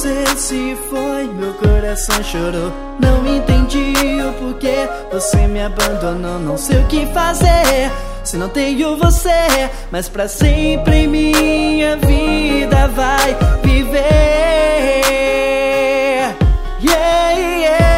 você se foi, meu coração chorou. Não entendi o porquê você me abandonou. Não sei o que fazer se não tenho você, mas pra sempre em minha vida vai viver. Yeah, yeah.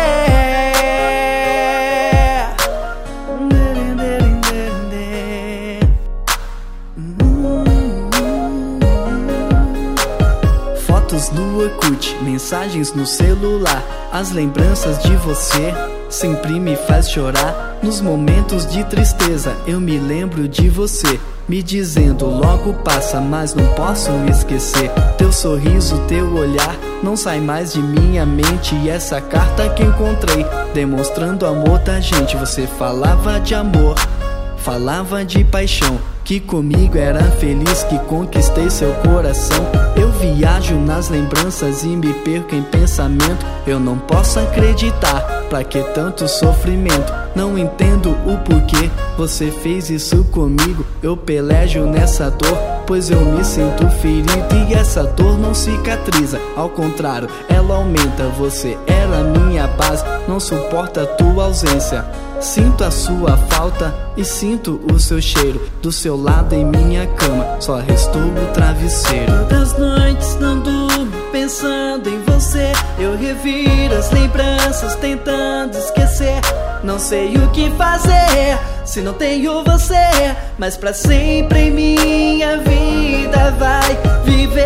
Fotos no Orkut, mensagens no celular. As lembranças de você sempre me faz chorar. Nos momentos de tristeza eu me lembro de você, me dizendo logo passa, mas não posso esquecer. Teu sorriso, teu olhar não sai mais de minha mente. E essa carta que encontrei demonstrando o amor da gente. Você falava de amor, falava de paixão, que comigo era feliz, que conquistei seu coração. Eu viajo nas lembranças e me perco em pensamento. Eu não posso acreditar, pra que tanto sofrimento? Não entendo o porquê você fez isso comigo. Eu pelejo nessa dor, pois eu me sinto ferido. E essa dor não cicatriza, ao contrário, ela aumenta. Você era minha base, não suporta a tua ausência. Sinto a sua falta e sinto o seu cheiro. Do seu lado em minha cama só restou o travesseiro. Todas as noites não durmo pensando em você. Eu reviro as lembranças tentando esquecer. Não sei o que fazer se não tenho você, mas pra sempre em minha vida vai viver.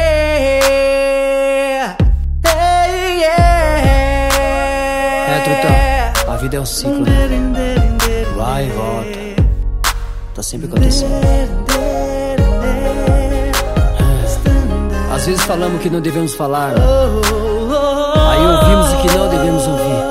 Hey, yeah. Trutão, a vida é um ciclo, né? Vai e volta, tá sempre acontecendo. Às vezes falamos que não devemos falar, né? Aí ouvimos o que não devemos ouvir.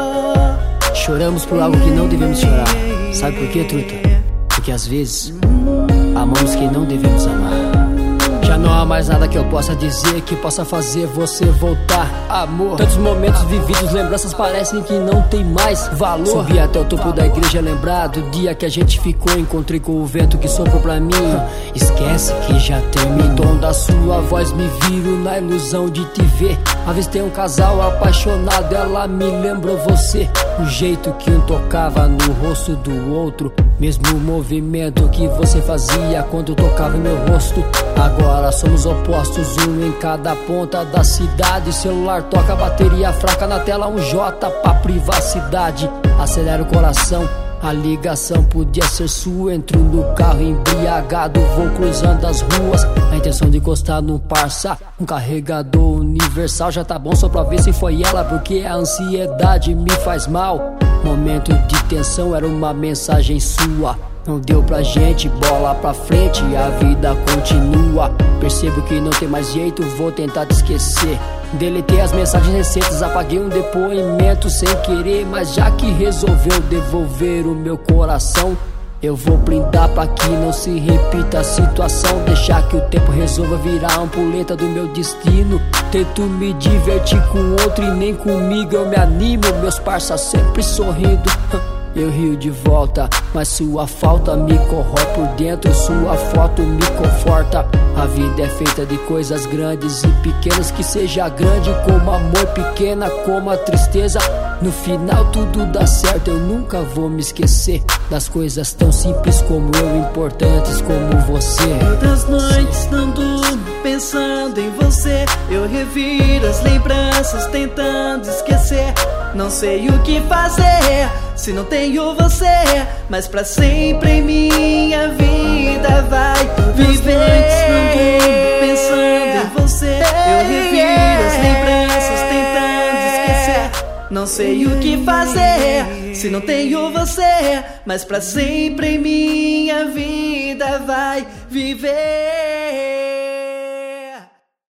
Choramos por algo que não devemos chorar. Sabe por quê, truta? Porque às vezes amamos quem não devemos amar. Já não há mais nada que eu possa dizer que possa fazer você voltar, amor. Tantos momentos vividos, lembranças parecem que não tem mais valor. Subi até o topo da igreja, lembrar do dia que a gente ficou. Encontrei com o vento que soprou pra mim. Esquece que já terminou. O tom da sua voz me viro na ilusão de te ver. Avistei um casal apaixonado, ela me lembrou você. O jeito que um tocava no rosto do outro, mesmo o movimento que você fazia quando tocava em meu rosto. Agora somos opostos, um em cada ponta da cidade. Celular toca, bateria fraca na tela, um J pra privacidade. Acelera o coração, a ligação podia ser sua. Entro no carro embriagado, vou cruzando as ruas. A intenção de encostar no parça, um carregador universal. Já tá bom só pra ver se foi ela, porque a ansiedade me faz mal. Momento de tensão, era uma mensagem sua. Não deu pra gente, bola pra frente, a vida continua. Percebo que não tem mais jeito, vou tentar te esquecer. Deletei as mensagens recentes, apaguei um depoimento sem querer. Mas já que resolveu devolver o meu coração, eu vou brindar pra que não se repita a situação. Deixar que o tempo resolva virar a ampulheta do meu destino. Tento me divertir com outro e nem comigo eu me animo. Meus parça sempre sorrindo, eu rio de volta, mas sua falta me corrói por dentro. Sua foto me conforta. A vida é feita de coisas grandes e pequenas. Que seja grande como amor, pequena como a tristeza. No final tudo dá certo, eu nunca vou me esquecer das coisas tão simples como eu, importantes como você. Todas as noites não durmo pensando em você. Eu reviro as lembranças tentando esquecer. Não sei o que fazer se não tenho você, mas pra sempre em minha vida vai viver. Pensando em você, eu reviro as lembranças tentando esquecer. Não sei o que fazer se não tenho você, mas pra sempre em minha vida vai viver.